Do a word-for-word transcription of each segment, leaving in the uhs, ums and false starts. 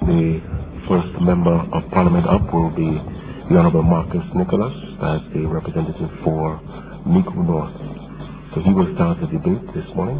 The first member of Parliament up will be the Honourable Marcus Nicholas as the representative for Mico North. So he will start the debate this morning.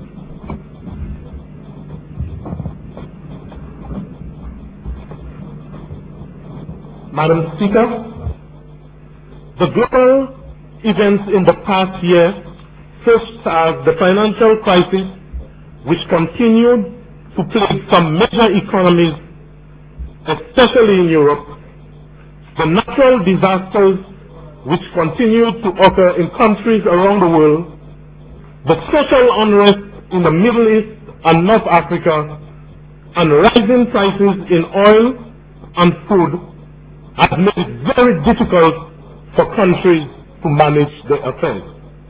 Madam Speaker, the global events in the past year, such as the financial crisis, which continued to plague some major economies, especially in Europe, the natural disasters which continue to occur in countries around the world, the social unrest in the Middle East and North Africa, and rising prices in oil and food have made it very difficult for countries to manage their affairs.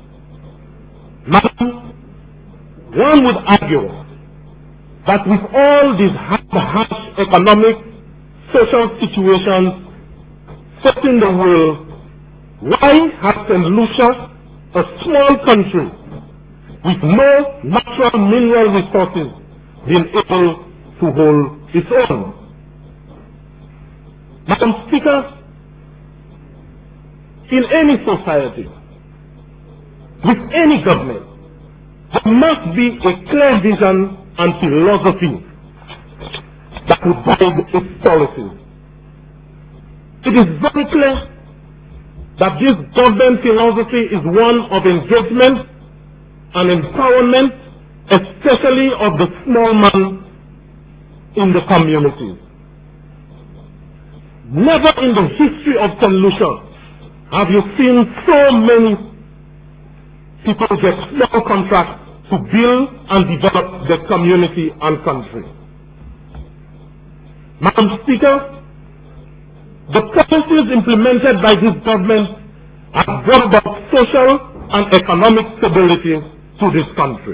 Now, one would argue that with all these harsh economic, social situations facing the world, why has Saint Lucia, a small country with no natural mineral resources, been able to hold its own? Madam Speaker, in any society, with any government, there must be a clear vision and philosophy that would guide its policies. It is very clear that this government philosophy is one of engagement and empowerment, especially of the small man in the communities. Never in the history of Saint Lucia have you seen so many people get small contracts to build and develop their community and country. Madam Speaker, the policies implemented by this government have brought about social and economic stability to this country.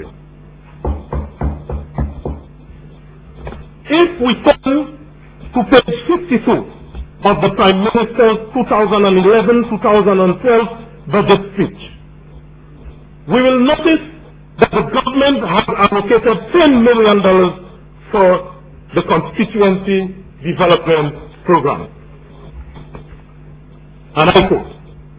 If we turn to page fifty-two of the Prime Minister's two thousand eleven to two thousand twelve budget speech, we will notice that the government has allocated ten million dollars for the constituency development program. And I quote,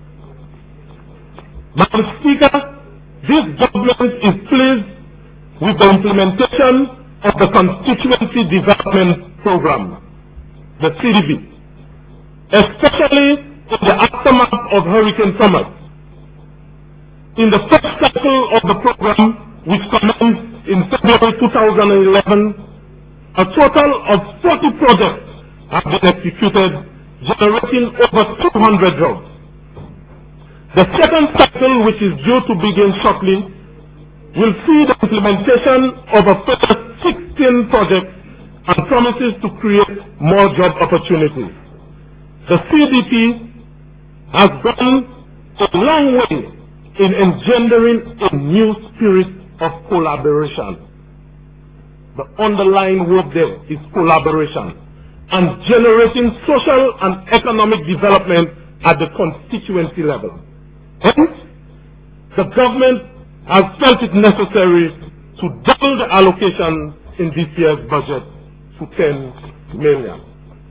Madam Speaker, this government is pleased with the implementation of the constituency development program, the C D B, especially in the aftermath of Hurricane Thomas. In the first cycle of the program, which commenced in February two thousand eleven, a total of forty projects have been executed, generating over two hundred jobs. The second cycle, which is due to begin shortly, will see the implementation of a further sixteen projects and promises to create more job opportunities. The C D P has gone a long way in engendering a new spirit of collaboration. The underlying word there is collaboration, and generating social and economic development at the constituency level. Hence, the government has felt it necessary to double the allocation in this year's budget to ten million.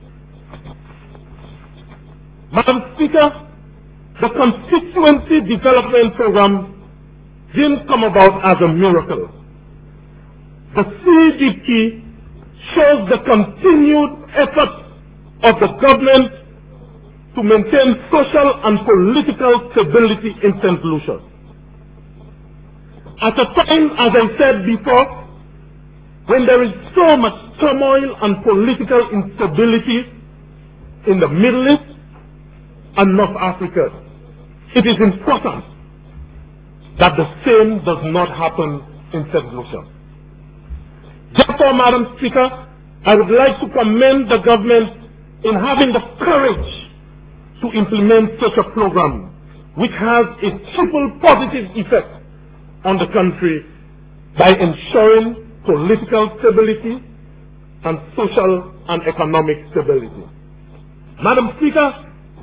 Madam Speaker, the constituency development program didn't come about as a miracle. The C D P shows the continued effort of the government to maintain social and political stability in Saint Lucia. At a time, as I said before, when there is so much turmoil and political instability in the Middle East and North Africa, it is important that the same does not happen in Saint Lucia. Therefore, Madam Speaker, I would like to commend the government in having the courage to implement such a program which has a triple positive effect on the country by ensuring political stability and social and economic stability. Madam Speaker,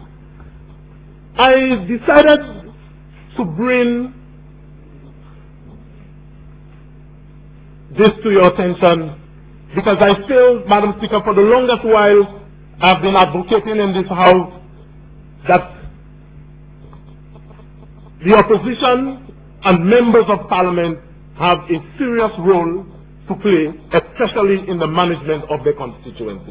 I decided to bring this to your attention because I feel, Madam Speaker, for the longest while I've been advocating in this House that the opposition and members of Parliament have a serious role to play, especially in the management of their constituency.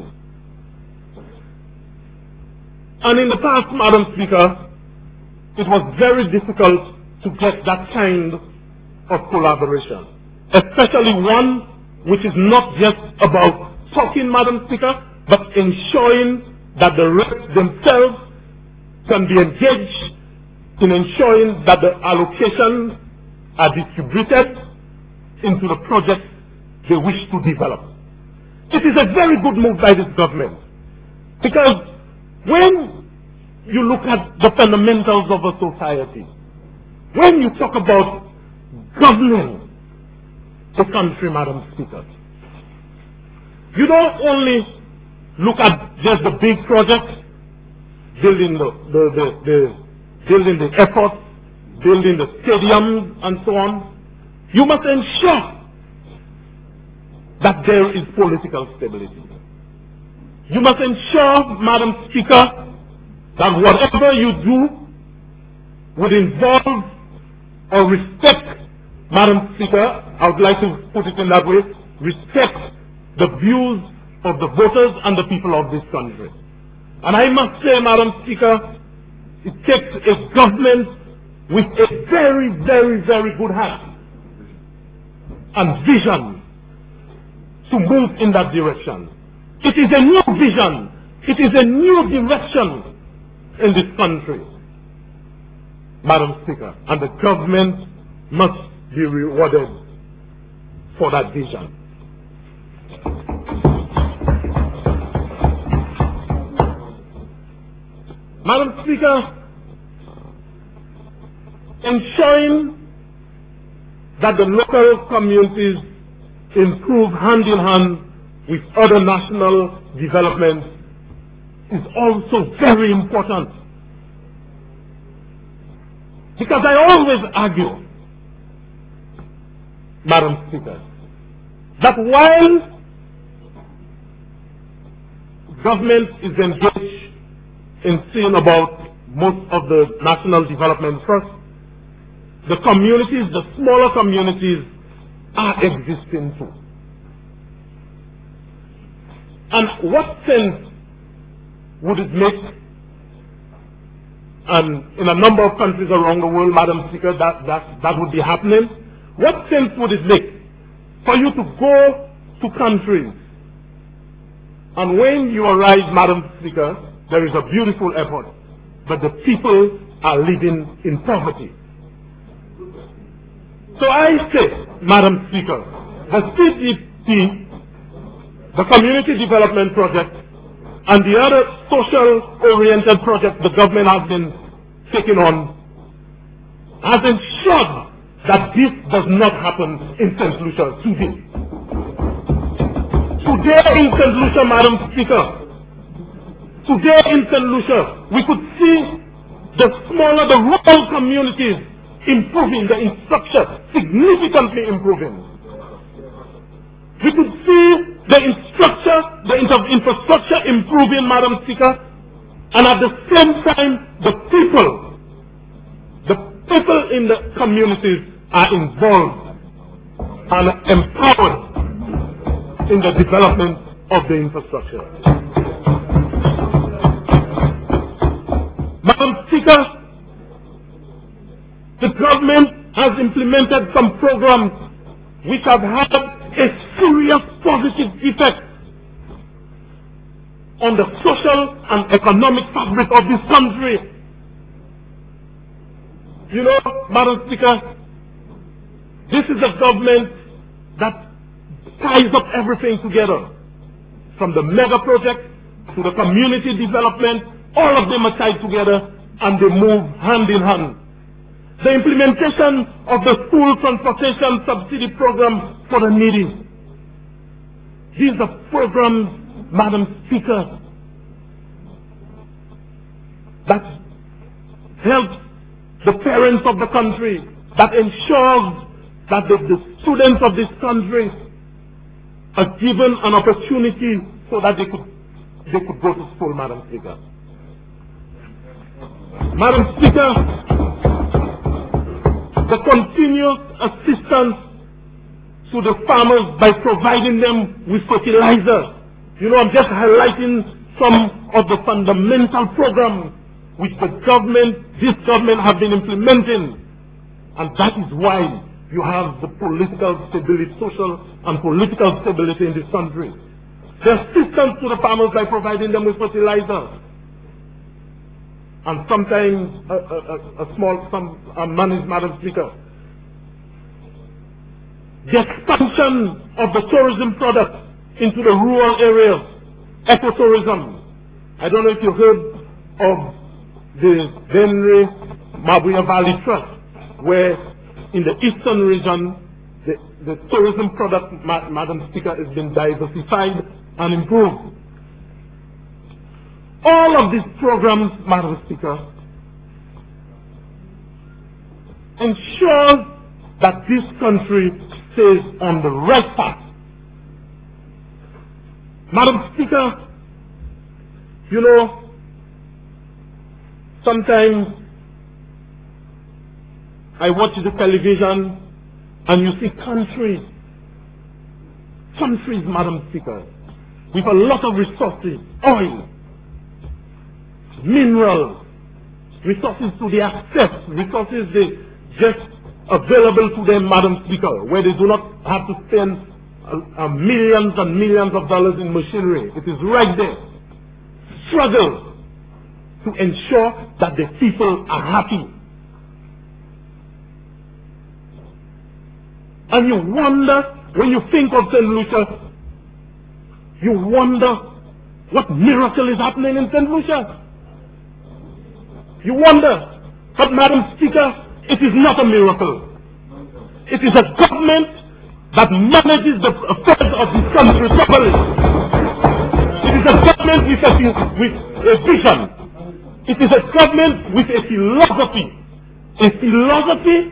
And in the past, Madam Speaker, it was very difficult to get that kind of collaboration, especially one which is not just about talking, Madam Speaker, but ensuring that the reps themselves can be engaged in ensuring that the allocations are distributed into the projects they wish to develop. It is a very good move by this government, because when you look at the fundamentals of a society, when you talk about governing the country, Madam Speaker, you don't only look at just the big projects, building the, the, the, the building the airports, building the stadiums, and so on. You must ensure that there is political stability. You must ensure, Madam Speaker, that whatever you do would involve or respect, Madam Speaker, I would like to put it in that way, respect the views of the voters and the people of this country. And I must say, Madam Speaker, it takes a government with a very, very, very good heart and vision to move in that direction. It is a new vision. It is a new direction in this country, Madam Speaker, and the government must be rewarded for that vision. Madam Speaker, ensuring that the local communities improve hand in hand with other national development is also very important. Because I always argue, Madam Speaker, that while government is engaged in seeing about most of the national development first, the communities, the smaller communities, are existing too. And what sense would it make, and in a number of countries around the world, Madam Speaker, that, that, that would be happening, what sense would it make for you to go to countries, and when you arrive, Madam Speaker, there is a beautiful airport, but the people are living in poverty? So I say, Madam Speaker, the C D P, the Community Development Project, and the other social-oriented projects the government has been taking on, has ensured that this does not happen in Saint Lucia today. Today in Saint Lucia, Madam Speaker, today in Saint Lucia, we could see the smaller, the rural communities improving, the infrastructure significantly improving. We could see the infrastructure, the infrastructure improving, Madam Speaker, and at the same time, the people, the people in the communities are involved and empowered in the development of the infrastructure. Madam Speaker, the government has implemented some programs which have had a serious positive effect on the social and economic fabric of this country. You know, Madam Speaker, this is a government that ties up everything together, from the mega projects to the community development. All of them are tied together and they move hand in hand. The implementation of the school transportation subsidy program for the needy. These are programs, Madam Speaker, that help the parents of the country, that ensures that the, the students of this country are given an opportunity so that they could they could go to school, Madam Speaker. Madam Speaker, the continuous assistance to the farmers by providing them with fertilizer. You know, I'm just highlighting some of the fundamental programs which the government, this government have been implementing. And that is why you have the political stability, social and political stability in this country. The assistance to the farmers by providing them with fertilizer. And sometimes a, a, a small sum of money, Madam Speaker. The expansion of the tourism product into the rural areas, ecotourism. I don't know if you heard of the Benue Mabuya Valley Trust, where in the eastern region, the, the tourism product, Ma Madam Speaker, has been diversified and improved. All of these programs, Madam Speaker, ensure that this country stays on the right path. Madam Speaker, you know, sometimes I watch the television and you see countries, countries, Madam Speaker, with a lot of resources, oil, minerals, resources to their access, resources they just available to them, Madam Speaker, where they do not have to spend uh, uh, millions and millions of dollars in machinery. It is right there. Struggle to ensure that the people are happy. And you wonder, when you think of Saint Lucia, you wonder what miracle is happening in Saint Lucia. You wonder, but Madam Speaker, it is not a miracle. It is a government that manages the affairs of this country properly. It is a government with a, with a vision. It is a government with a philosophy. A philosophy,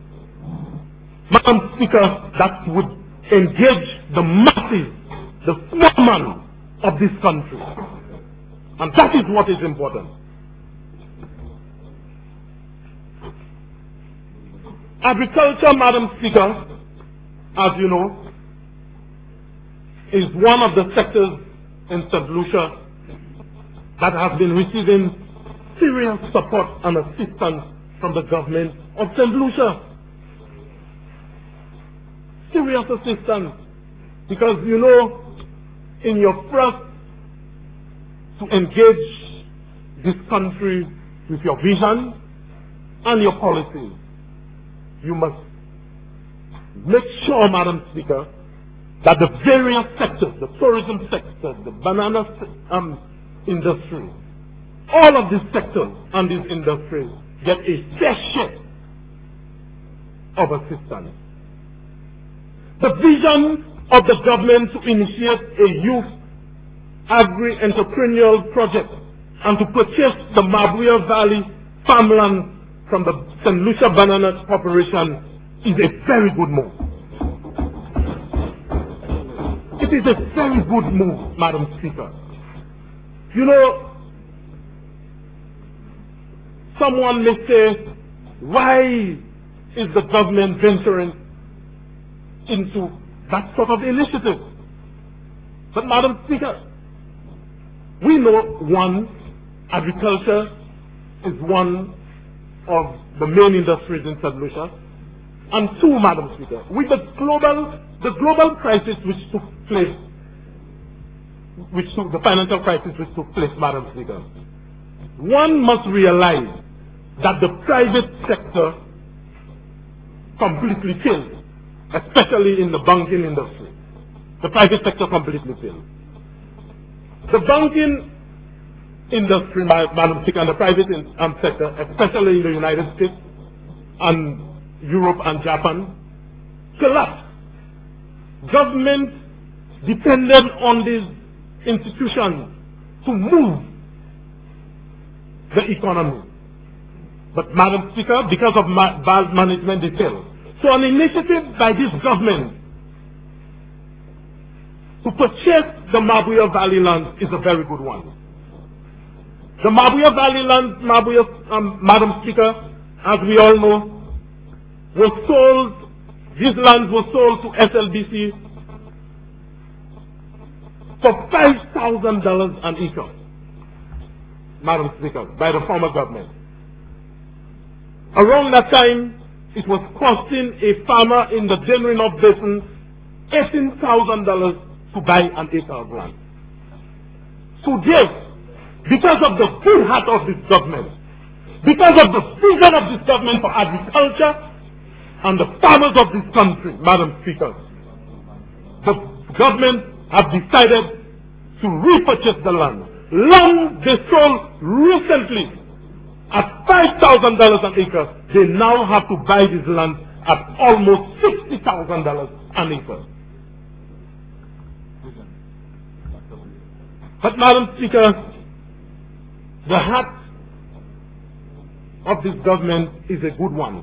Madam Speaker, that would engage the masses, the small man of this country. And that is what is important. Agriculture, Madam Speaker, as you know, is one of the sectors in Saint Lucia that has been receiving serious support and assistance from the government of Saint Lucia. Serious assistance. Because, you know, in your thrust to engage this country with your vision and your policies, you must make sure, Madam Speaker, that the various sectors, the tourism sector, the banana um, industry, all of these sectors and these industries get a fair share of assistance. The vision of the government to initiate a youth agri-entrepreneurial project and to purchase the Mabuya Valley farmland from the Saint Lucia Banana Corporation is a very good move. It is a very good move, Madam Speaker. You know, someone may say, why is the government venturing into that sort of initiative? But Madam Speaker, we know, one, agriculture is one of the main industries in Saint Lucia, and two, Madam Speaker, with the global, the global crisis which took place, which took the financial crisis which took place, Madam Speaker, one must realize that the private sector completely failed, especially in the banking industry. The private sector completely failed. The banking industry, Madam Speaker, and the private um, sector, especially in the United States and Europe and Japan, collapsed. Government depended on these institutions to move the economy. But Madam Speaker, because of ma bad management, they failed. So an initiative by this government to purchase the Mabuya Valley land is a very good one. The Mabuya Valley land, Mabuya, um, Madam Speaker, as we all know, was sold, these lands were sold to S L B C for five thousand dollars an acre, Madam Speaker, by the former government. Around that time, it was costing a farmer in the Denrinov Basin eighteen thousand dollars to buy an acre of land. Today, because of the good heart of this government, because of the vision of this government for agriculture and the farmers of this country, Madam Speaker, the government have decided to repurchase the land. Land they sold recently at five thousand dollars an acre, they now have to buy this land at almost sixty thousand dollars an acre. But, Madam Speaker, the heart of this government is a good one.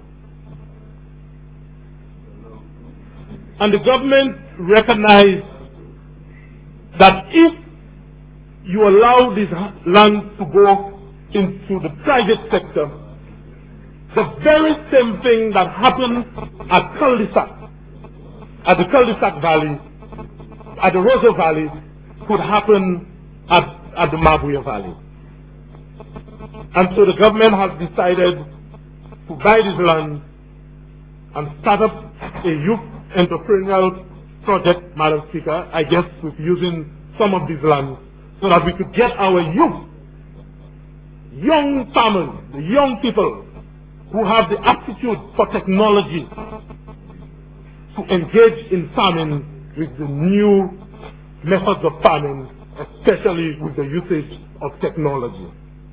And the government recognized that if you allow this land to go into the private sector, the very same thing that happened at Cul-de-sac, at the Cul-de-sac Valley, at the Roseau Valley, could happen at, at the Mabuya Valley. And so the government has decided to buy this land and start up a youth entrepreneurial project, Madam Speaker, I guess with using some of these lands, so that we could get our youth, young farmers, the young people who have the aptitude for technology to engage in farming with the new methods of farming, especially with the usage of technology.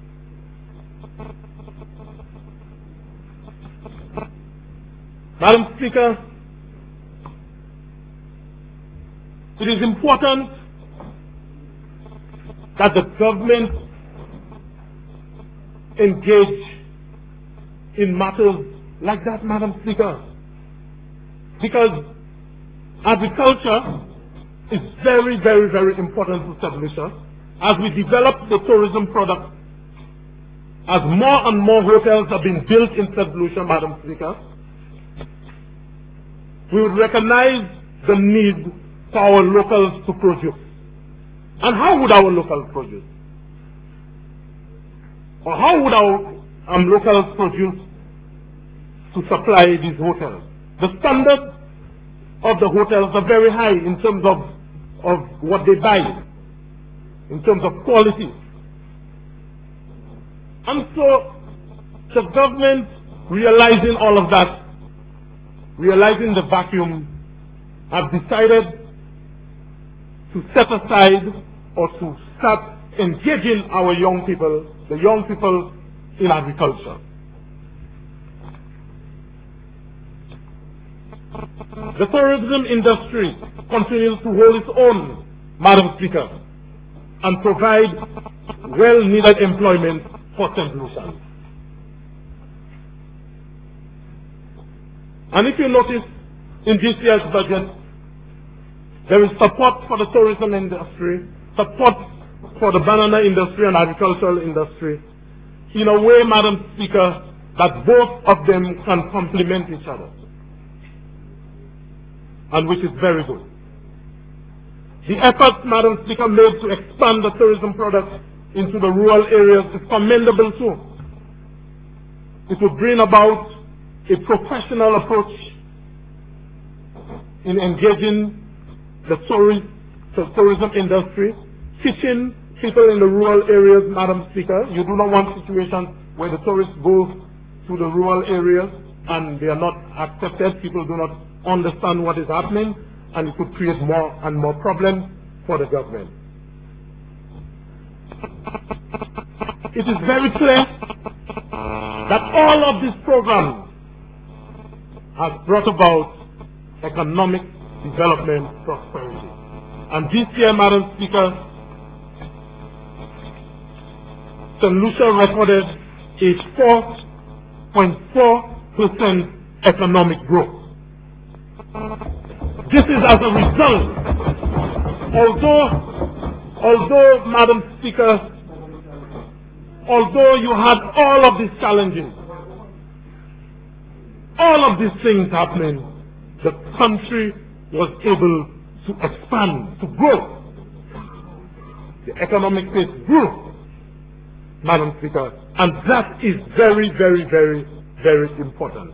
Madam Speaker, it is important that the government engage in matters like that, Madam Speaker, because agriculture is very, very, very important to Saint Lucia. As we develop the tourism product, as more and more hotels have been built in Saint Lucia, Madam Speaker, we would recognize the need for our locals to produce. And how would our locals produce? Or how would our um, locals produce to supply these hotels? The standards of the hotels are very high in terms of, of what they buy, in terms of quality. And so the government, realizing all of that, realizing the vacuum, have decided to set aside or to start engaging our young people, the young people in agriculture. The tourism industry continues to hold its own, Madam Speaker, and provide well-needed employment for Saint Lucians. And if you notice, in this year's budget, there is support for the tourism industry, support for the banana industry and agricultural industry, in a way, Madam Speaker, that both of them can complement each other, and which is very good. The effort, Madam Speaker, made to expand the tourism product into the rural areas is commendable too. It will bring about a professional approach in engaging the tourist, the tourism industry, teaching people in the rural areas, Madam Speaker. You do not want situations where the tourists go to the rural areas and they are not accepted, people do not understand what is happening, and it could create more and more problems for the government. It is very clear that all of these programs has brought about economic development prosperity. And this year, Madam Speaker, Saint Lucia recorded a four point four percent economic growth. This is as a result although, although, Madam Speaker, although you had all of these challenges, all of these things happening, the country was able to expand, to grow. The economic pace grew, Madam Speaker, and that is very, very, very, very important.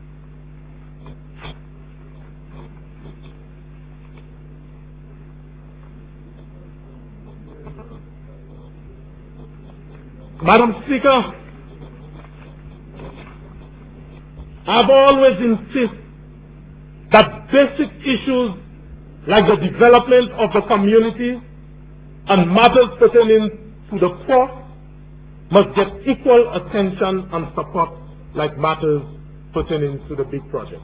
Madam Speaker, I've always insisted that basic issues like the development of the community and matters pertaining to the poor must get equal attention and support like matters pertaining to the big project.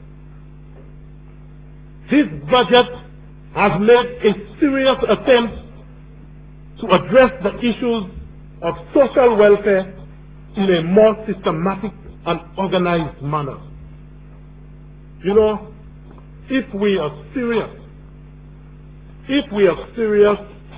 This budget has made a serious attempt to address the issues of social welfare in a more systematic and organized manner. You know, if we are serious, if we are serious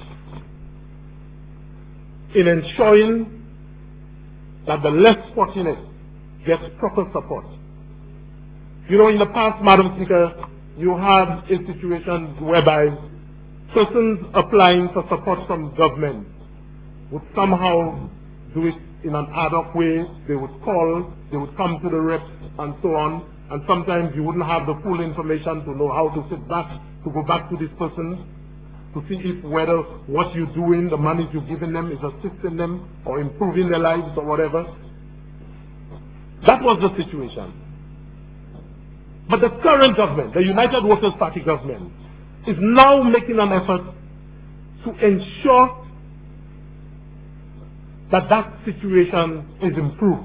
in ensuring that the less fortunate get proper support. You know, in the past, Madam Speaker, you had a situation whereby persons applying for support from government would somehow do it in an ad hoc way. They would call, they would come to the reps and so on, and sometimes you wouldn't have the full information to know how to sit back, to go back to this person, to see if whether what you're doing, the money you're giving them is assisting them or improving their lives or whatever. That was the situation. But the current government, the United Workers' Party government, is now making an effort to ensure that that situation is improved.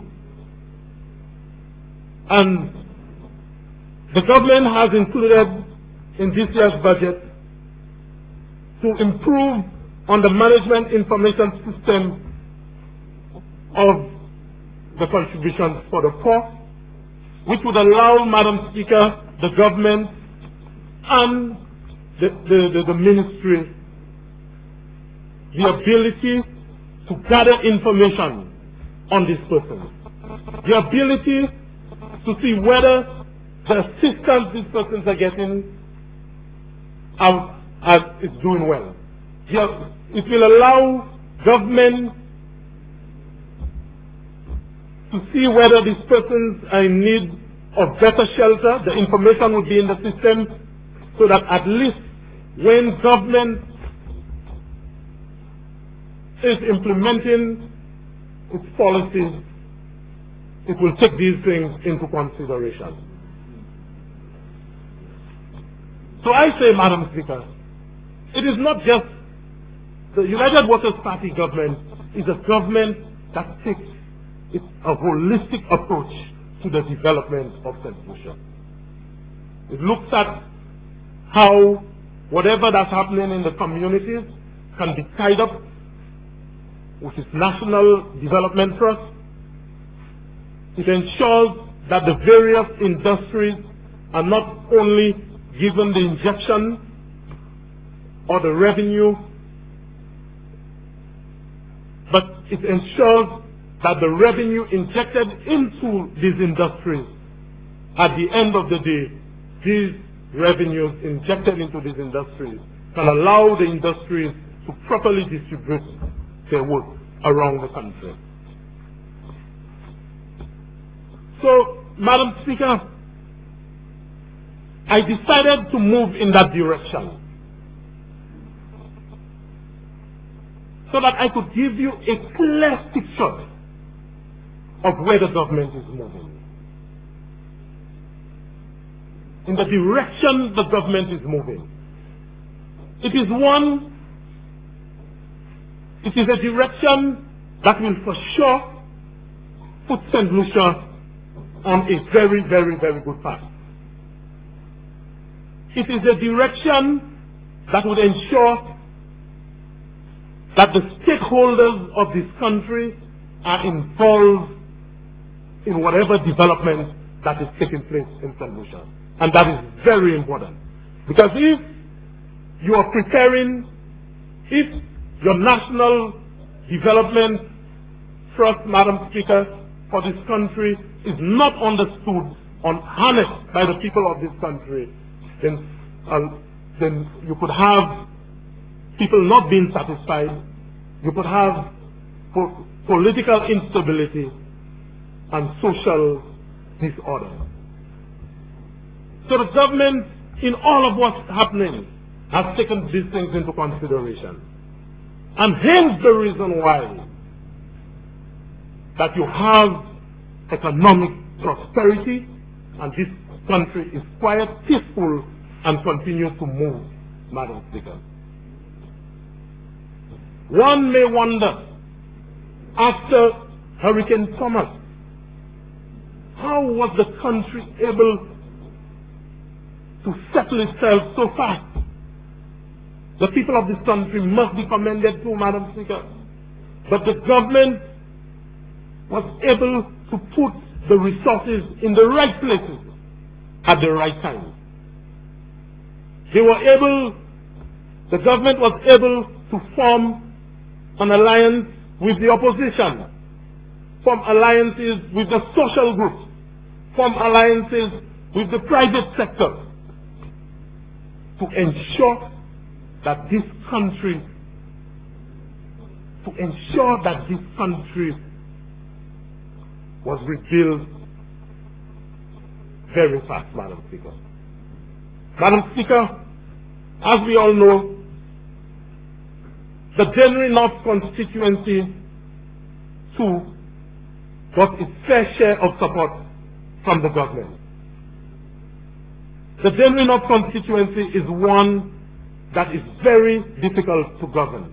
And the government has included in this year's budget to improve on the management information system of the contributions for the poor, which would allow, Madam Speaker, the government and the, the, the, the ministry the ability to gather information on this person, the ability to see whether the assistance these persons are getting out as is doing well. It will allow government to see whether these persons are in need of better shelter. The information will be in the system so that at least when government is implementing its policies, it will take these things into consideration. So I say, Madam Speaker, it is not just the United Workers' Party government is a government that takes a holistic approach to the development of Saint Lucia. It looks at how whatever that's happening in the communities can be tied up with its National Development Trust. It ensures that the various industries are not only given the injection or the revenue, but it ensures that the revenue injected into these industries, at the end of the day, these revenues injected into these industries can allow the industries to properly distribute their work around the country. So, Madam Speaker, I decided to move in that direction so that I could give you a clear picture of where the government is moving, in the direction the government is moving. It is one, it is a direction that will for sure put Saint Lucia on a very, very, very good path. It is a direction that would ensure that the stakeholders of this country are involved in whatever development that is taking place in Saint Lucia. And that is very important. Because if you are preparing If your national development trust, Madam Speaker, for this country is not understood or harnessed by the people of this country, then, uh, then you could have people not being satisfied, you could have po political instability and social disorder. So the government, in all of what's happening, has taken these things into consideration. And hence the reason why that you have economic prosperity and this country is quiet, peaceful, and continues to move, Madam Speaker. One may wonder, after Hurricane Thomas, how was the country able to settle itself so fast? The people of this country must be commended too, Madam Speaker. But the government was able to put the resources in the right places at the right time. They were able, the government was able to form an alliance with the opposition, form alliances with the social groups, form alliances with the private sector to ensure that this country, to ensure that this country was rebuilt very fast, Madam Speaker. Madam Speaker, as we all know, the Dennery North constituency too got its fair share of support from the government. The Dennery North constituency is one that is very difficult to govern.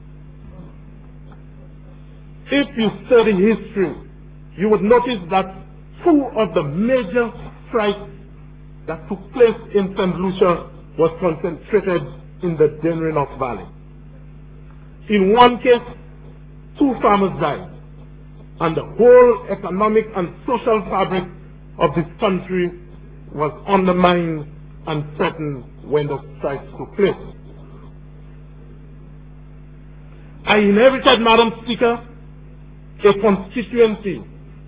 If you study history, you would notice that two of the major strikes that took place in Saint Lucia was concentrated in the Dennery North Valley. In one case, two farmers died, and the whole economic and social fabric of this country was undermined and threatened when the strikes took place. I inherited, Madam Speaker, a constituency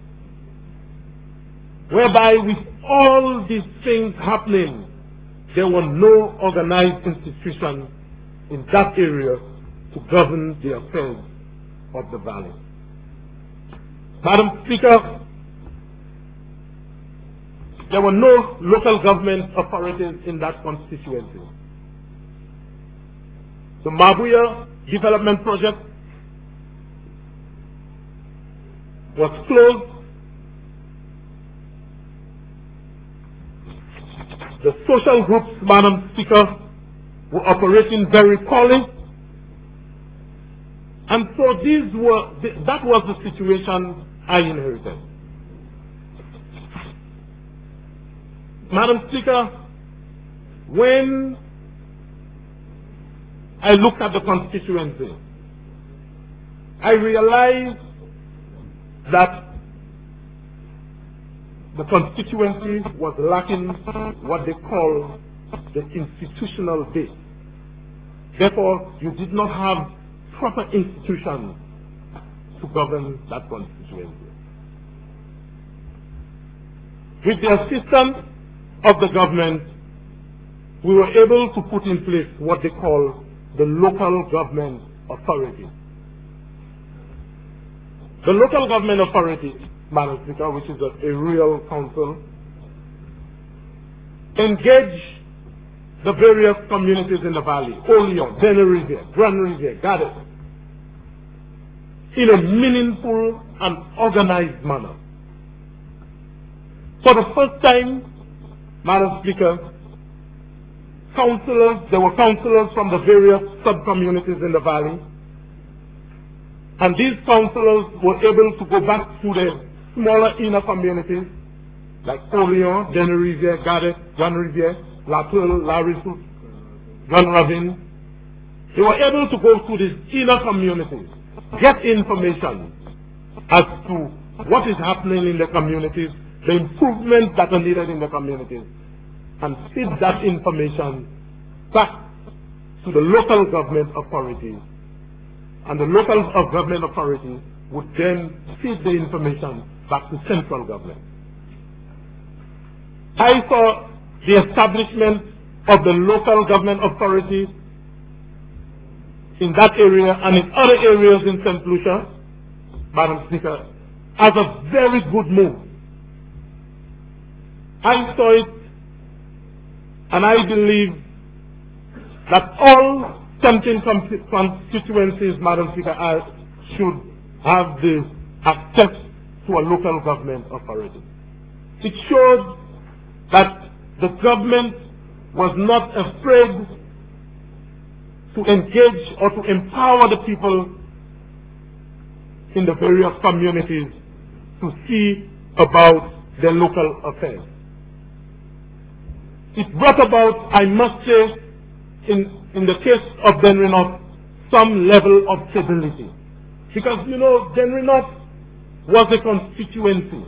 whereby with all these things happening, there were no organized institutions in that area to govern the affairs of the valley. Madam Speaker, there were no local government authorities in that constituency. The Mabuya development project was closed. The social groups, Madam Speaker, were operating very poorly. And so these were, that was the situation I inherited. Madam Speaker, when I looked at the constituency, I realized that the constituency was lacking what they call the institutional base. Therefore, you did not have proper institutions to govern that constituency. With the assistance of the government, we were able to put in place what they call the local government authority. The local government authority, Madam Speaker, which is a, a real council, engage the various communities in the valley, Oleon, Dennery, Grand Riviere, Gadet, in a meaningful and organized manner. For the first time, Madam Speaker, councillors, there were councillors from the various sub-communities in the valley, and these councillors were able to go back to the smaller inner communities like Oleon, Dennery, Gadet, Grand Riviere, La Tour, La Rissou, Grand Ravine. They were able to go to these inner communities, get information as to what is happening in the communities, the improvements that are needed in the communities, and feed that information back to the local government authorities, and the local government authorities would then feed the information back to central government. I saw the establishment of the local government authorities in that area and in other areas in Saint Lucia, Madam Speaker, as a very good move. I saw it, and I believe that all seventeen constituencies, Madam Speaker, are, should have the access to a local government authority. It showed that the government was not afraid to engage or to empower the people in the various communities to see about their local affairs. It brought about, I must say, in, in the case of Dennery North, some level of stability. Because, you know, Dennery North was a constituency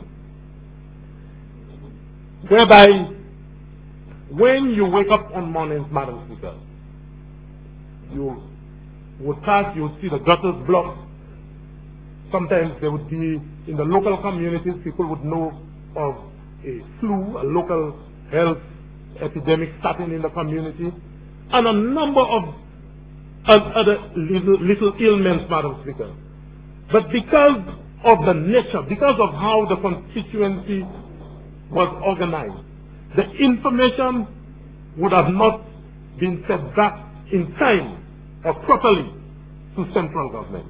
whereby when you wake up on mornings, Madam Speaker, you would pass, you would see the gutters blocked. Sometimes there would be, in the local communities, people would know of a flu, a local health epidemic starting in the community, and a number of other little, little ailments, Madam Speaker. But because of the nature, because of how the constituency was organized, the information would have not been fed back in time or properly to central government.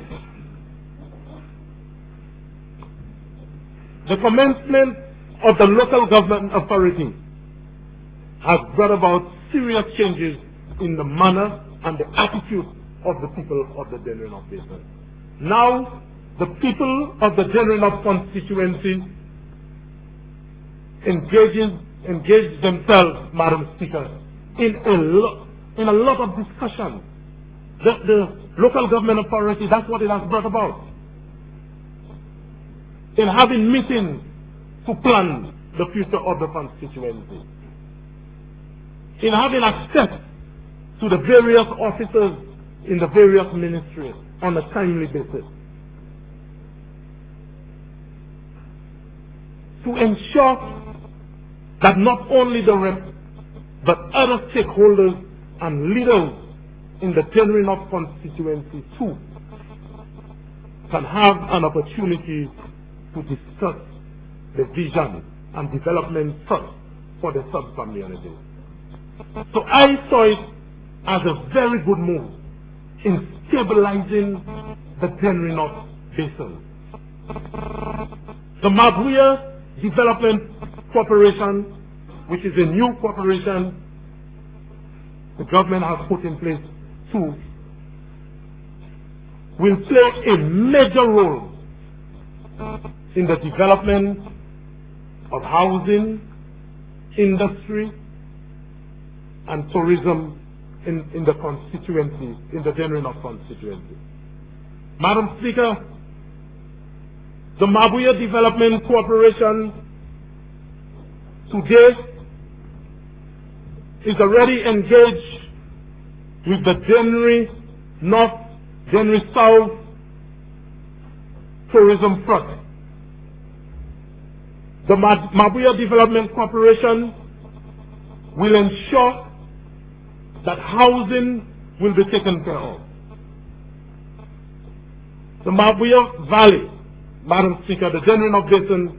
The commencement of the local government authority has brought about serious changes in the manner and the attitude of the people of the Dennery North Basin. Now, the people of the Dennery North constituency engages, engage themselves, Madam Speaker, in a, lo in a lot of discussion. The, the local government authority, that's what it has brought about. In having meetings to plan the future of the constituency. In having access to the various officers in the various ministries on a timely basis. To ensure that not only the rep, but other stakeholders and leaders in the Dennery North constituency too can have an opportunity to discuss the vision and development first for the sub-community. So I saw it as a very good move in stabilizing the Dennery North Basin. The Mabuya Development Corporation, which is a new corporation the government has put in place too, will play a major role in the development of housing, industry, and tourism in, in the constituency, in the Dennery North constituency. Madam Speaker, the Mabuya Development Corporation today is already engaged with the Dennery North, Dennery South Tourism Project. The Mabuya Development Corporation will ensure that housing will be taken care of. The Mabuya Valley, Madam Speaker, the Dennery North Basin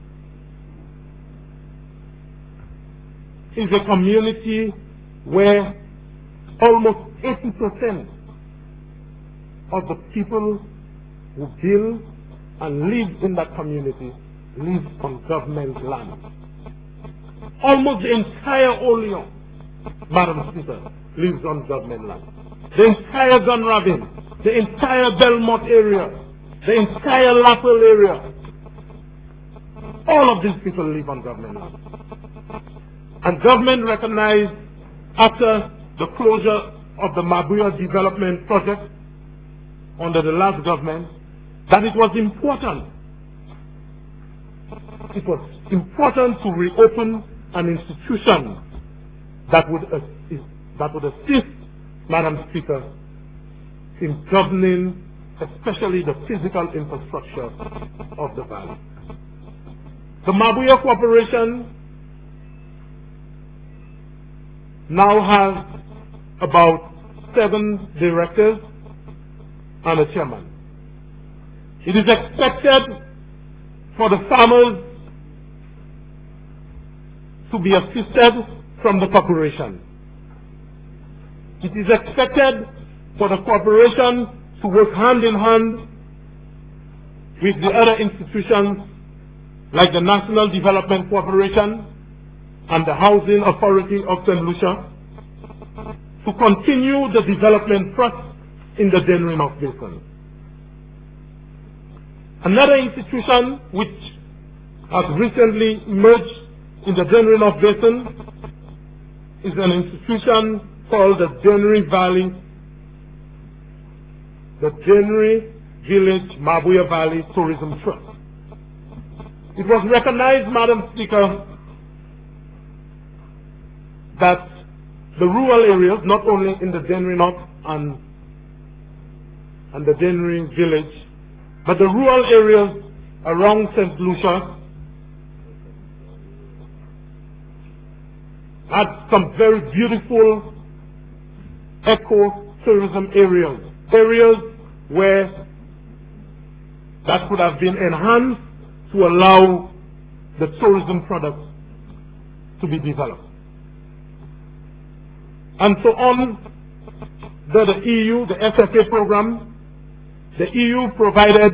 is a community where almost eighty percent of the people who build and live in that community live on government land. Almost the entire Oleon, Madam Speaker, lives on government land. The entire Gunrabin, the entire Belmont area, the entire Lappel area, all of these people live on government land. And government recognized after the closure of the Mabuya Development Project under the last government that it was important. It was important to reopen an institution that would assist, that would assist Madam Speaker, in governing especially the physical infrastructure of the valley. The Mabuya Corporation now has about seven directors and a chairman. It is expected for the farmers to be assisted from the corporation. It is expected for the corporation to work hand in hand with the other institutions like the National Development Corporation and the Housing Authority of Saint Lucia to continue the development thrust in the Dennery North Basin. Another institution which has recently emerged in the Dennery North Basin is an institution called the Dennery Valley, the Dennery Village Mabuya Valley Tourism Trust. It was recognized, Madam Speaker, that the rural areas, not only in the Dennery North and, and the Dennery Village, but the rural areas around Saint Lucia had some very beautiful eco-tourism areas, areas where that could have been enhanced to allow the tourism products to be developed. And so on, the, the E U, the S F A program, the E U provided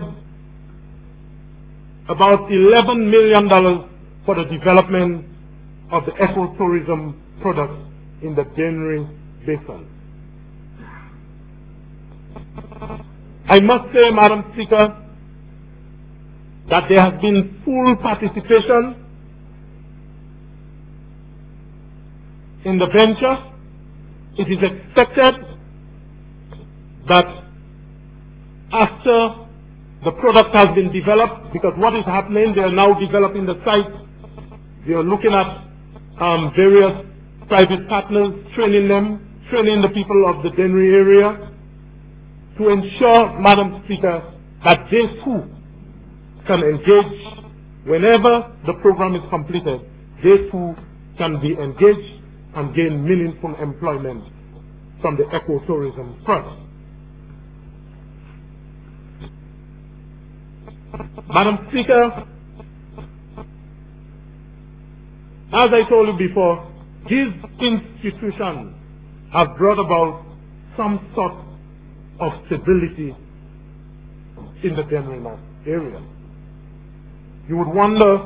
about eleven million dollars for the development of the ecotourism products in the Dennery Basin. I must say, Madam Speaker, that there has been full participation in the venture. It is expected that after the product has been developed, because what is happening, they are now developing the site, they are looking at um, various private partners, training them, training the people of the Dennery area, to ensure, Madam Speaker, that they too can engage whenever the program is completed. They too can be engaged and gain meaningful employment from the ecotourism first. Madam Speaker, as I told you before, these institutions have brought about some sort of stability in the Dennery North area. You would wonder,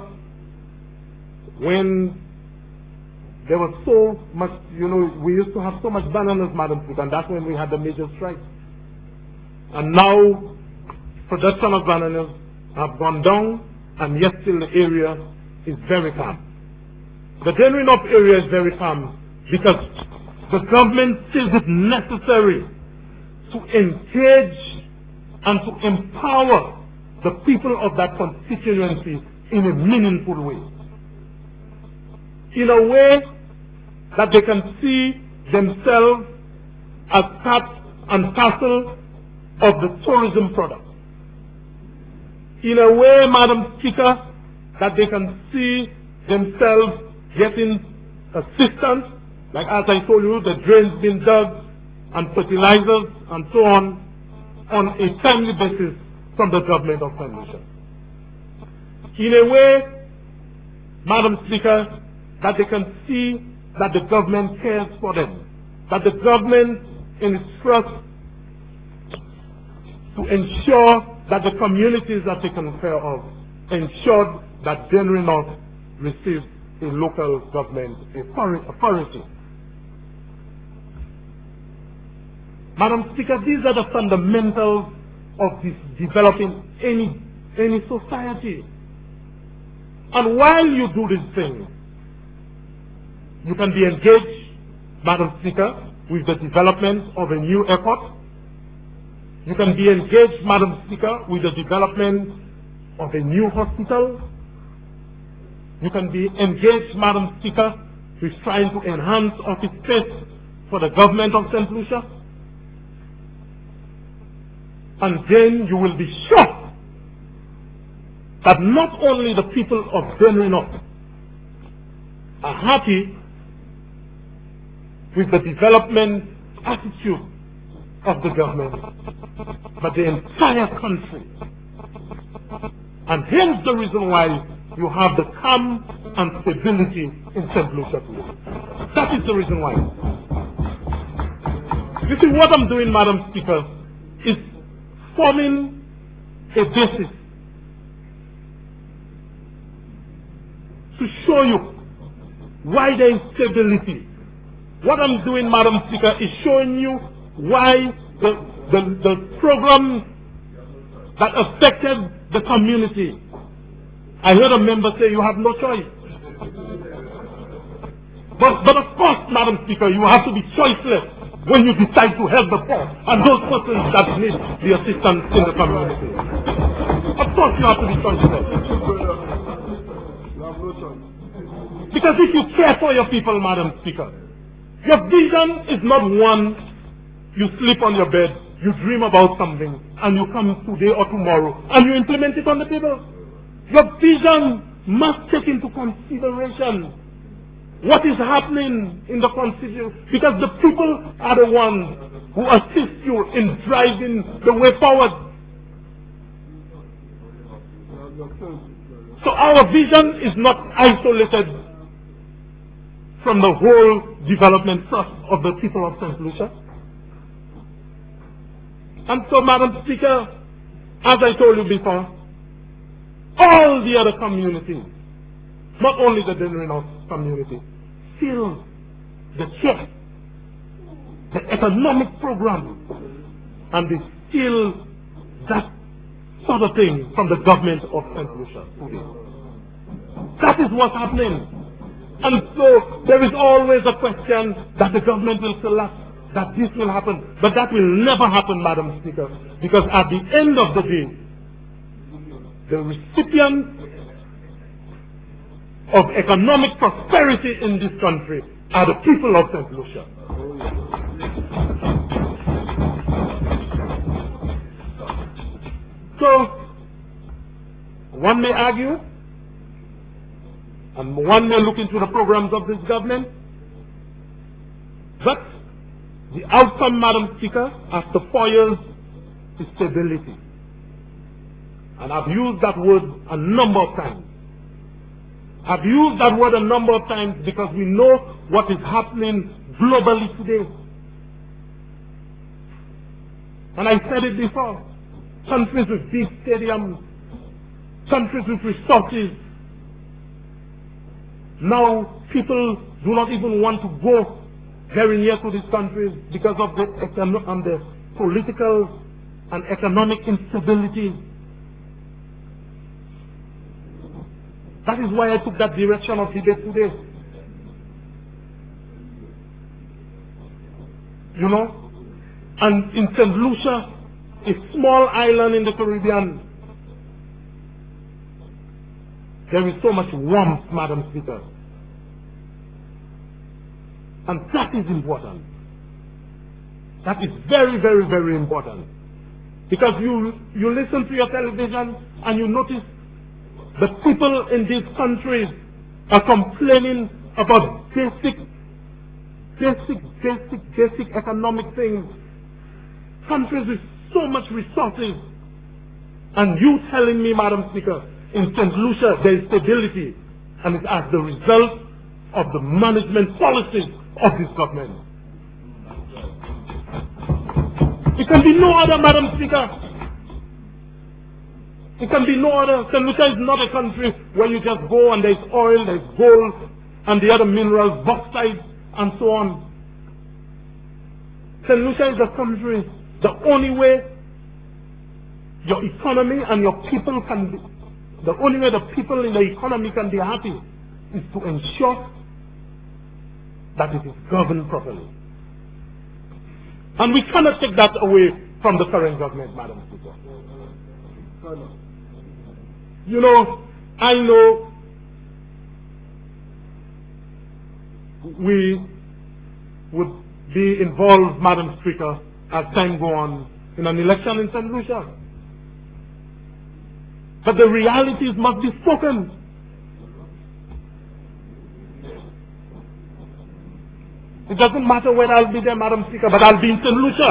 when there was so much, you know, we used to have so much bananas, Madam Speaker, and that's when we had the major strike. And now, production of bananas have gone down, and yet still the area is very calm. The Dennery North area is very calm because the government feels it necessary to engage and to empower the people of that constituency in a meaningful way. In a way that they can see themselves as part and parcel of the tourism product. In a way, Madam Speaker, that they can see themselves getting assistance, like as I told you, the drains being dug and fertilizers and so on, on a timely basis from the government of Saint Lucia. In a way, Madam Speaker, that they can see that the government cares for them, that the government instructs to ensure that the communities that they can care of ensure that Dennery North receives a local government authority. Madam Speaker, these are the fundamentals of this developing any, any society. And while you do these things, you can be engaged, Madam Speaker, with the development of a new airport. You can be engaged, Madam Speaker, with the development of a new hospital. You can be engaged, Madam Speaker, with trying to enhance office space for the government of Saint Lucia. And then you will be shocked that not only the people of Benue North are happy with the development attitude of the government, but the entire country. And hence the reason why you have the calm and stability in Saint Lucia today. That is the reason why. You see, what I'm doing, Madam Speaker, is forming a basis to show you why there is stability. What I'm doing, Madam Speaker, is showing you why the, the, the program that affected the community. I heard a member say you have no choice. But, but of course, Madam Speaker, you have to be choiceless when you decide to help the poor and those persons that need the assistance in the community. Of course you have to be choiceless. Because if you care for your people, Madam Speaker, your vision is not one you sleep on your bed, you dream about something, and you come today or tomorrow, and you implement it on the people. Your vision must take into consideration what is happening in the constitution, because the people are the ones who assist you in driving the way forward. So our vision is not isolated from the whole development trust of the people of Saint Lucia. And so, Madam Speaker, as I told you before, all the other communities, not only the Benue North community, feel the check, the economic program, and they feel that sort of thing from the government of Saint Lucia today. That is what's happening. And so there is always a question that the government will collapse, that this will happen. But that will never happen, Madam Speaker, because at the end of the day, the recipient of economic prosperity in this country are the people of Saint Lucia. So, one may argue, and one may look into the programs of this government, but the outcome, Madam Speaker, after four years is stability. And I've used that word a number of times. I've used that word a number of times because we know what is happening globally today. And I said it before. Countries with big stadiums, countries with resources. Now people do not even want to go very near to these countries because of the, econo and the political and economic instability. That is why I took that direction of debate today. You know? And in Saint Lucia, a small island in the Caribbean, there is so much warmth, Madam Speaker. And that is important. That is very, very, very important. Because you, you listen to your television and you notice the people in these countries are complaining about basic, basic, basic, basic economic things. Countries with so much resources. And you telling me, Madam Speaker, in Saint Lucia there is stability, and it's as the result of the management policies of this government. It can be no other, Madam Speaker. It can be no other. Saint Lucia is not a country where you just go and there's oil, there's gold, and the other minerals, bauxite, and so on. Saint Lucia is a country, the only way your economy and your people can be, the only way the people in the economy can be happy is to ensure that it is governed properly. And we cannot take that away from the current government, Madam Speaker. You know, I know we would be involved, Madam Speaker, as time goes on, in an election in Saint Lucia. But the realities must be spoken. It doesn't matter whether I'll be there, Madam Speaker, but I'll be in Saint Lucia.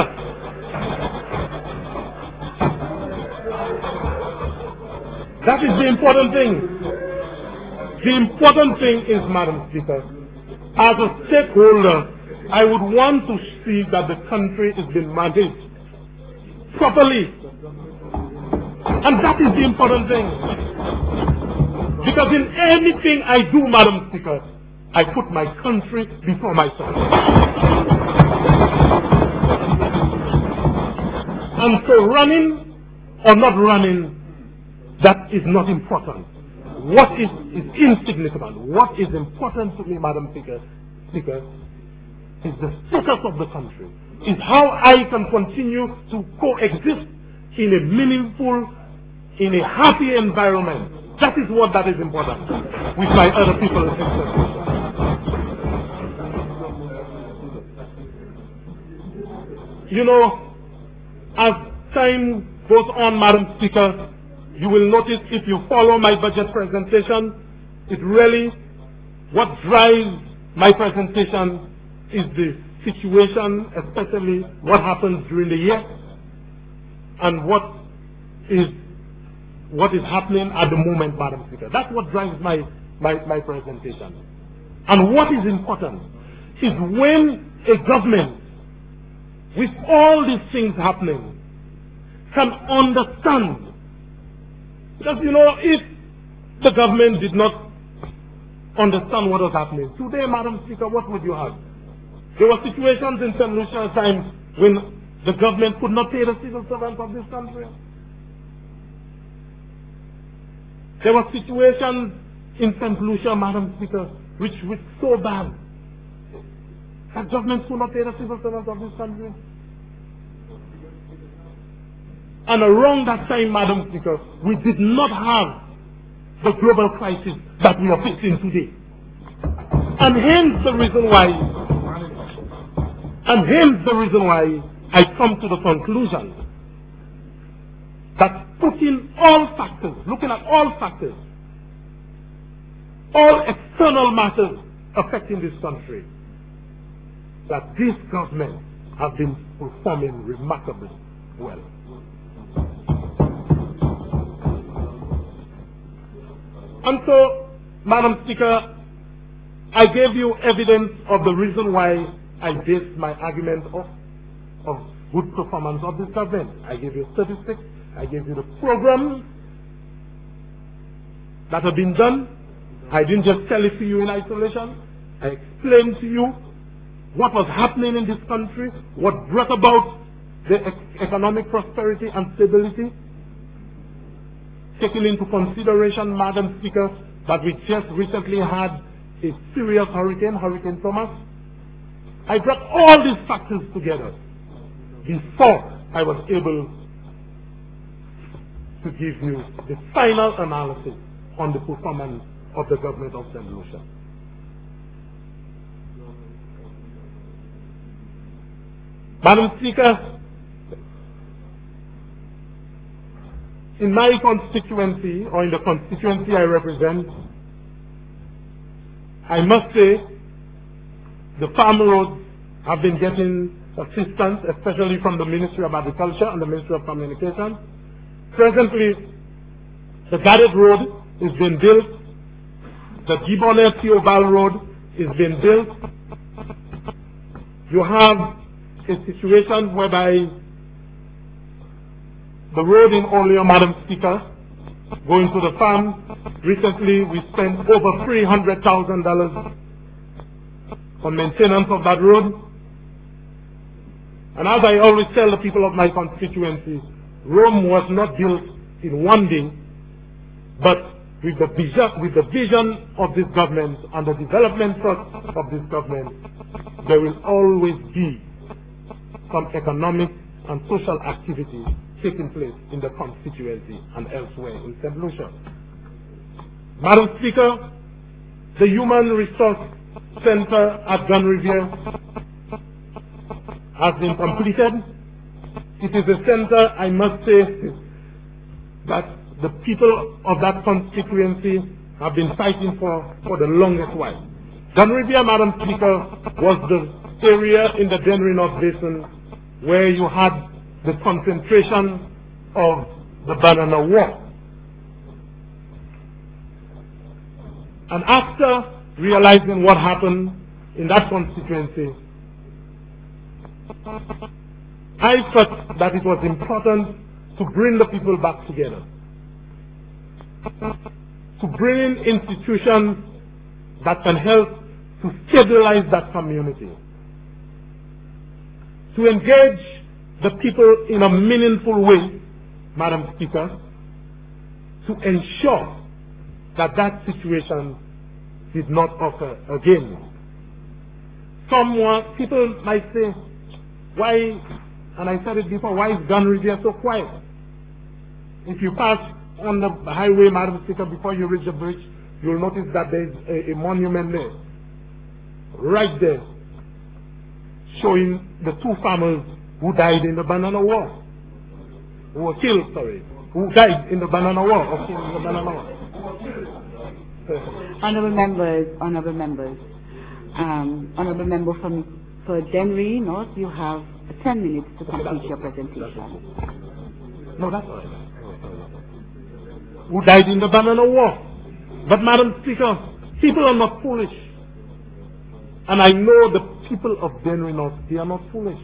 That is the important thing. The important thing is, Madam Speaker, as a stakeholder, I would want to see that the country is being managed properly. And that is the important thing. Because in anything I do, Madam Speaker, I put my country before myself. And so running or not running, that is not important. What is, is insignificant. What is important to me, Madam Speaker, Speaker, is the focus of the country, is how I can continue to coexist in a meaningful, in a happy environment. That is what that is important with my other people in Texas. You know, as time goes on, Madam Speaker, you will notice if you follow my budget presentation, it really, what drives my presentation is the situation, especially what happens during the year, and what is what is happening at the moment, Madam Speaker. That's what drives my, my, my presentation. And what is important is when a government, with all these things happening, can understand. Because, you know, if the government did not understand what was happening, today, Madam Speaker, what would you have? There were situations in Saint Lucia times when the government could not pay the civil servants of this country. There were situations in Saint Lucia, Madam Speaker, which were so bad that government could not pay the civil servants of this country. And around that time, Madam Speaker, we did not have the global crisis that we are facing today. And hence the reason why, and hence the reason why I come to the conclusion that putting all factors, looking at all factors, all external matters affecting this country, that this government has been performing remarkably well. And so, Madam Speaker, I gave you evidence of the reason why I based my argument of, of good performance of this government. I gave you statistics, I gave you the programs that have been done. I didn't just tell it to you in isolation. I explained to you what was happening in this country, what brought about the economic prosperity and stability, taking into consideration, Madam Speaker, that we just recently had a serious hurricane, Hurricane Thomas. I brought all these factors together before I was able to give you the final analysis on the performance of the government of Saint Lucia. Madam Speaker, in my constituency, or in the constituency I represent, I must say the farm roads have been getting assistance, especially from the Ministry of Agriculture and the Ministry of Communication. Presently, the Garrett Road is being built, the Gibbonnet-Theobald Road is being built. You have a situation whereby the road in Oleo, Madam Speaker, going to the farm, recently we spent over three hundred thousand dollars on maintenance of that road. And as I always tell the people of my constituency, Rome was not built in one day, but with the vision, with the vision of this government and the development trust of this government, there will always be some economic and social activity taking place in the constituency and elsewhere in Saint Lucia. Madam Speaker, the Human Resource Center at Gun Rivier has been completed. it is a center, I must say, that the people of that constituency have been fighting for for the longest while. Danrevia, Madam Speaker, was the area in the Dennery North Basin where you had the concentration of the Banana War. And after realizing what happened in that constituency, I thought that it was important to bring the people back together, to bring in institutions that can help to stabilize that community, to engage the people in a meaningful way, Madam Speaker, to ensure that that situation did not occur again. Someone, people might say, why, and I said it before, why is Danrevia so quiet? If you pass on the highway, Madam Speaker, before you reach the bridge, you'll notice that there's a, a monument there, right there, showing the two farmers who died in the Banana War, who were killed, sorry, who died in the Banana War, or killed in the Banana War. Honourable members, honourable members, um, honourable member from for Dennery North, you have ten minutes to complete your presentation. No, that's all right. Who died in the Banana War. But Madam Speaker, people are not foolish. And I know the people of Dennery North, they are not foolish.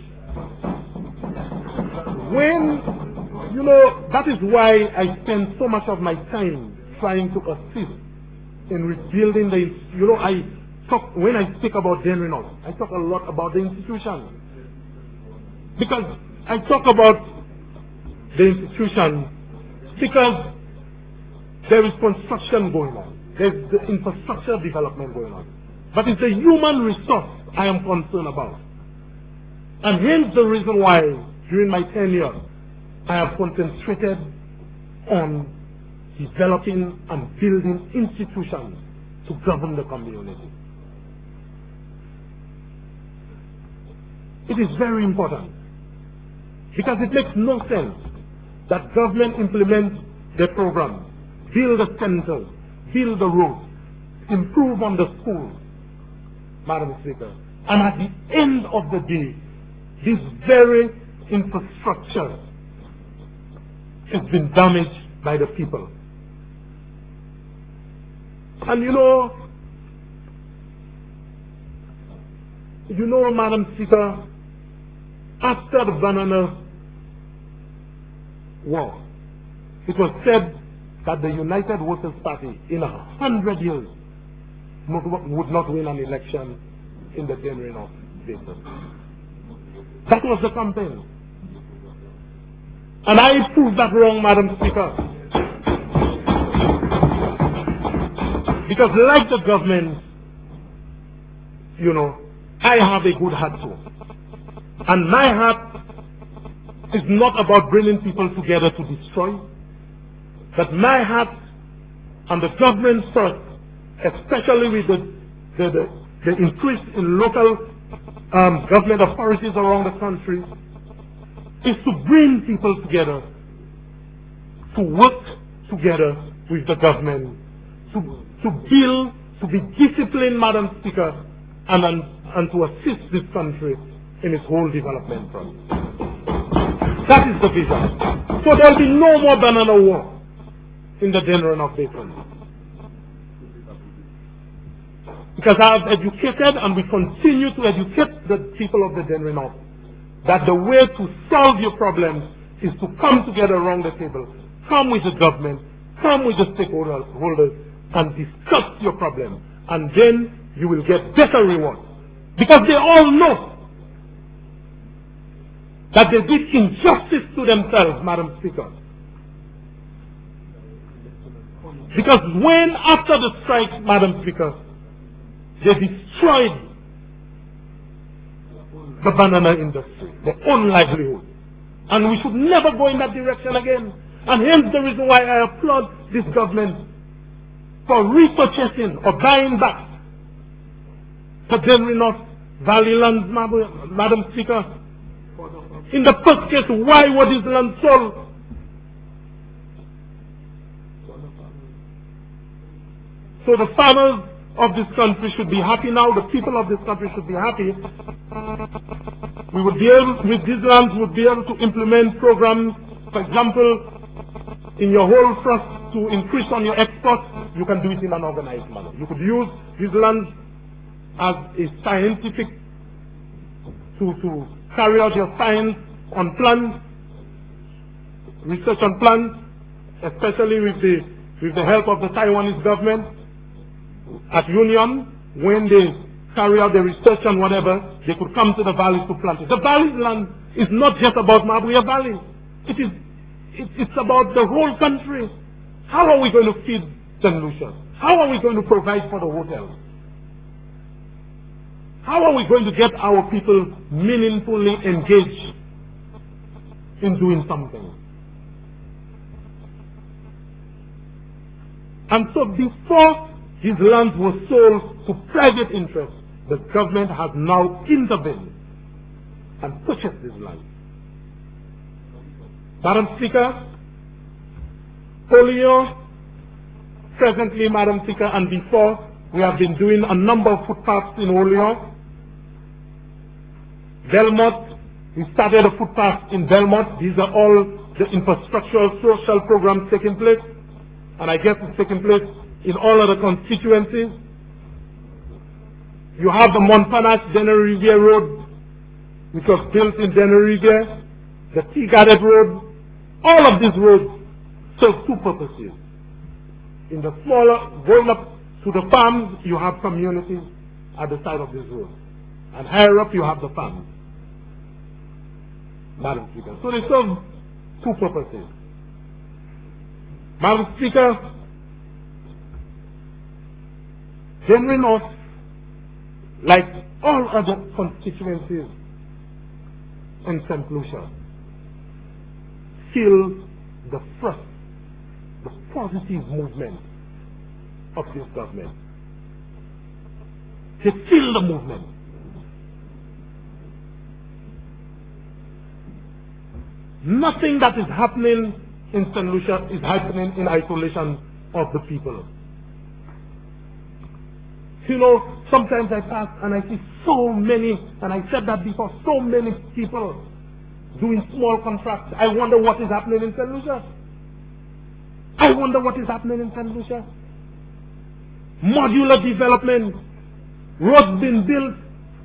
When, you know, that is why I spend so much of my time trying to assist in rebuilding the, you know, I talk, when I speak about Dennery North, I talk a lot about the institution. Because I talk about the institution because there is construction going on. There's the infrastructure development going on. But it's the human resource I am concerned about. And hence the reason why, during my tenure, I have concentrated on developing and building institutions to govern the community. It is very important, because it makes no sense that government implements their programs, build the centers, build the roads, improve on the schools, Madam Speaker, and at the end of the day, this very infrastructure has been damaged by the people. And you know, you know, Madam Speaker, after the Banana War, it was said that the United Workers' Party in a hundred years would not win an election in the Dennery North Basin. That was the campaign. And I proved that wrong, Madam Speaker. Because like the government, you know, I have a good heart too. And my heart is not about bringing people together to destroy, but my heart and the government first, especially with the, the, the, the increase in local um, government authorities around the country, is to bring people together, to work together with the government, to, to build, to be disciplined, Madam Speaker, and, and, and to assist this country in its whole development process. That is the vision. So there will be no more Banana War in the Dennery North Basin. Because I have educated, and we continue to educate the people of the Dennery North, that the way to solve your problems is to come together around the table, come with the government, come with the stakeholders, and discuss your problem. And then you will get better rewards. Because they all know that they did injustice to themselves, Madam Speaker. Because when, after the strike, Madam Speaker, they destroyed the banana industry, their own livelihood. And we should never go in that direction again. And hence the reason why I applaud this government for repurchasing or buying back the Dennery North Valley lands, Madam Speaker, In the first case, why were these lands sold? So the farmers of this country should be happy now. The people of this country should be happy. We would be able, with these lands, we would be able to implement programs. For example, in your whole thrust to increase on your exports, you can do it in an organized manner. You could use these lands as a scientific, to, to carry out your science on plants, research on plants, especially with the, with the help of the Taiwanese government. At Union, when they carry out the research and whatever, they could come to the valleys to plant it. The valley land is not just about Mabuya Valley. It is, it, it's about the whole country. How are we going to feed Saint Lucia? How are we going to provide for the hotels? How are we going to get our people meaningfully engaged in doing something? And so before these lands were sold to private interests, the government has now intervened and purchased these lands. Madam Speaker, Olio, presently, Madam Speaker, and before, we have been doing a number of footpaths in Olio. Belmont, we started a footpath in Belmont. These are all the infrastructural social programs taking place, and I guess it's taking place in all other constituencies. You have the Montparnasse Dennery Riviere Road, which was built in Dennery Riviere, the Tea Garden Road. All of these roads serve two purposes. In the smaller, going up to the farms, you have communities at the side of these roads. And higher up, you have the farms. Madam Speaker. So they serve two purposes. Madam Speaker, Dennery North, like all other constituencies in Saint Lucia, feel the thrust, the positive movement of this government. They feel the movement. Nothing that is happening in Saint Lucia is happening in isolation of the people. You know, sometimes I pass and I see so many, and I said that before, so many people doing small contracts. I wonder what is happening in Saint Lucia. I wonder what is happening in Saint Lucia. Modular development, roads being built,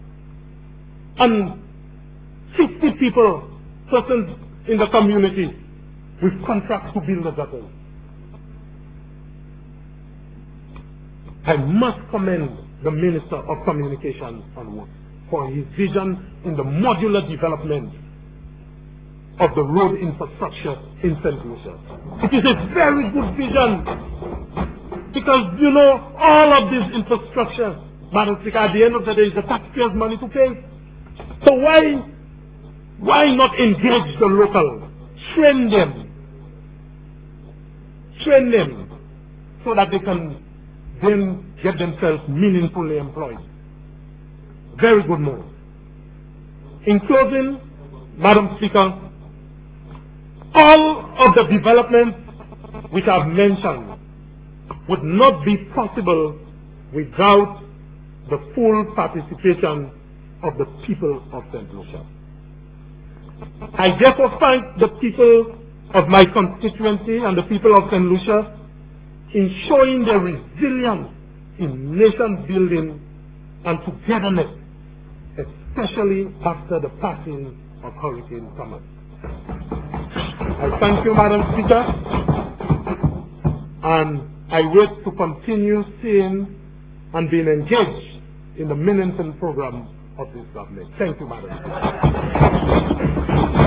and fifty people, persons in the community with contracts to build the gutters. I must commend the Minister of Communications and Works for his vision in the modular development of the road infrastructure in Saint Lucia. It is a very good vision because, you know, all of this infrastructure, Madam Speaker, at the end of the day, is the taxpayers' money to pay. So why, why not engage the local, train them, train them so that they can then get themselves meaningfully employed. Very good move. In closing, Madam Speaker, all of the developments which I've mentioned would not be possible without the full participation of the people of Saint Lucia. I therefore thank the people of my constituency and the people of Saint Lucia in showing their resilience in nation building and togetherness, especially after the passing of Hurricane Thomas. I thank you, Madam Speaker, and I wait to continue seeing and being engaged in the meaningful program of this government. Thank you, Madam Speaker.